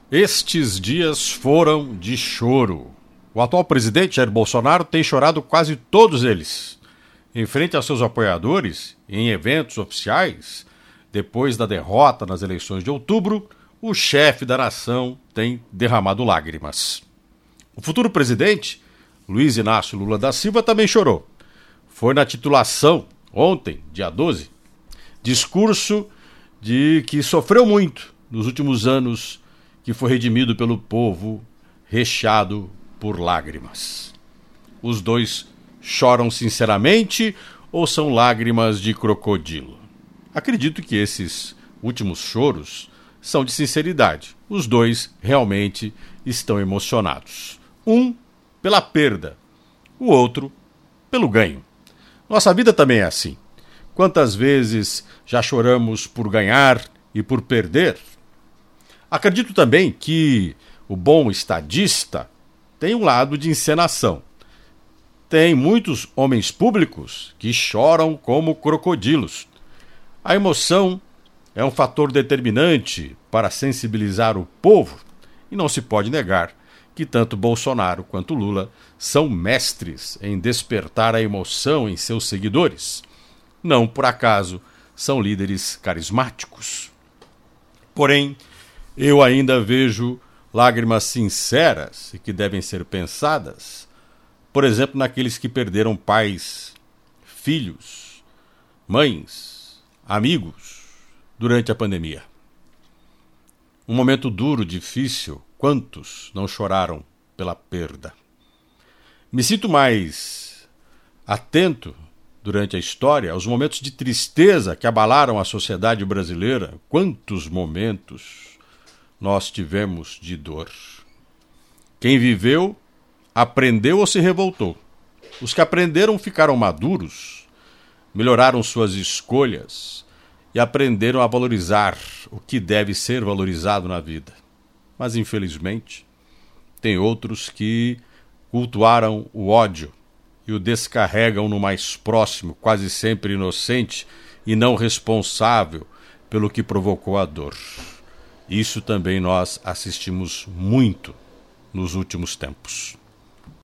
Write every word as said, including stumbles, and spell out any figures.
Estes dias foram de choro. O atual presidente Jair Bolsonaro tem chorado quase todos eles. Em frente aos seus apoiadores, em eventos oficiais, depois da derrota nas eleições de outubro, o chefe da nação tem derramado lágrimas. O futuro presidente, Luiz Inácio Lula da Silva, também chorou. Foi na titulação, ontem, dia doze, discurso de que sofreu muito nos últimos anos, que foi redimido pelo povo, recheado por lágrimas. Os dois choram sinceramente ou são lágrimas de crocodilo? Acredito que esses últimos choros são de sinceridade. Os dois realmente estão emocionados. Um pela perda, o outro pelo ganho. Nossa vida também é assim. Quantas vezes já choramos por ganhar e por perder? Acredito também que o bom estadista tem um lado de encenação. Tem muitos homens públicos que choram como crocodilos. A emoção é um fator determinante para sensibilizar o povo e não se pode negar que tanto Bolsonaro quanto Lula são mestres em despertar a emoção em seus seguidores. Não por acaso são líderes carismáticos. Porém, eu ainda vejo lágrimas sinceras e que devem ser pensadas, por exemplo, naqueles que perderam pais, filhos, mães, amigos durante a pandemia. Um momento duro, difícil, quantos não choraram pela perda? Me sinto mais atento durante a história aos momentos de tristeza que abalaram a sociedade brasileira. Quantos momentos nós tivemos de dor. Quem viveu, aprendeu ou se revoltou. Os que aprenderam ficaram maduros, melhoraram suas escolhas e aprenderam a valorizar o que deve ser valorizado na vida. Mas, infelizmente, tem outros que cultuaram o ódio e o descarregam no mais próximo, quase sempre inocente e não responsável pelo que provocou a dor. Isso também nós assistimos muito nos últimos tempos.